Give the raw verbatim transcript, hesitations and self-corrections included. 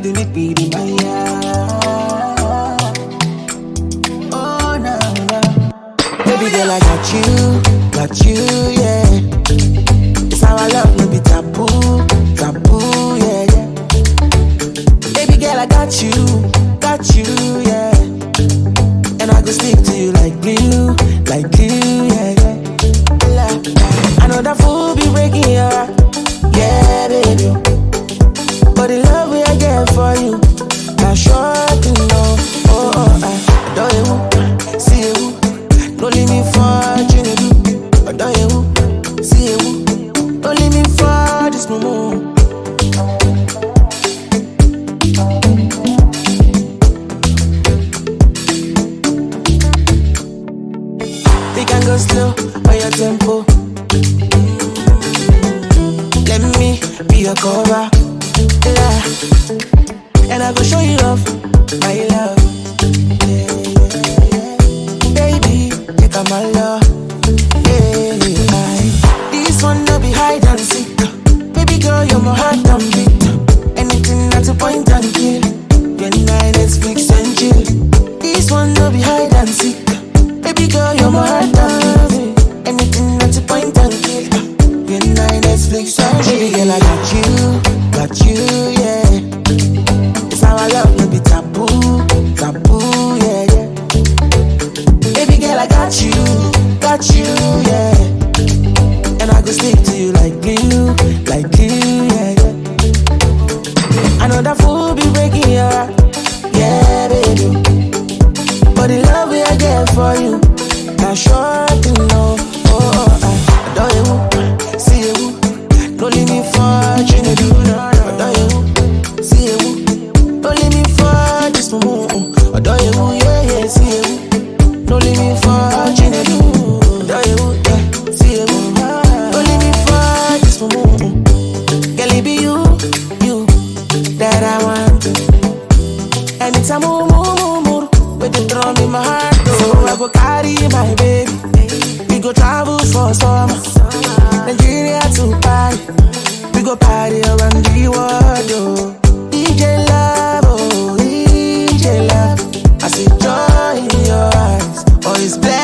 do need me in my yard. Oh, no, no. Baby girl, I got you, got you, yeah. It's how I love, no be taboo, taboo, yeah, yeah. Baby girl, I got you, got you, yeah. And I go stick to you like glue, like glue, yeah, yeah. I know that fool be breaking your heart, yeah, baby. But the love we I get for you, I'm sure to know. Oh, oh, I adore you, see you. Don't leave me for Trinity. Adore you, see you. Don't leave me for this moment. We can go slow on your tempo. Let me be your cover, yeah. And I go show you love, my love, yeah, yeah, yeah. Baby, take on my love, yeah, yeah. This one no be hide and seek. Baby girl, you're my heart and beat. Anything that's a point and kill. You're nine, Netflix and chill. This one no be hide and seek. Baby girl, you're my heart and beat. Anything that's a point and kill. You're nine, Netflix and chill. Baby girl, I got you, got you, yeah. It's how I love, no be taboo, taboo, yeah, yeah. Baby girl, I got you, got you, yeah. And I go stick to you like glue, like glue, yeah, yeah. I know that fool be breaking your heart, yeah, baby. But the love we I get for you, I'm sure to know. Oh, oh, I adore you, see you. Don't leave me for Trinity. Adore you, see you. Don't leave me for this moment. Adore you, yeah, yeah, see you. Don't leave me for Trinity. Adore you, yeah, see you. Don't leave me for this moment. Girl, it be you, you that I want to. Anytime I move, move, move, with the drum in my heart, so I go carry my baby. We go travel for summer, Nigeria to Paris. We go party around the world, oh. D J love, oh, D J love. I see joy in your eyes, oh, it's blessed.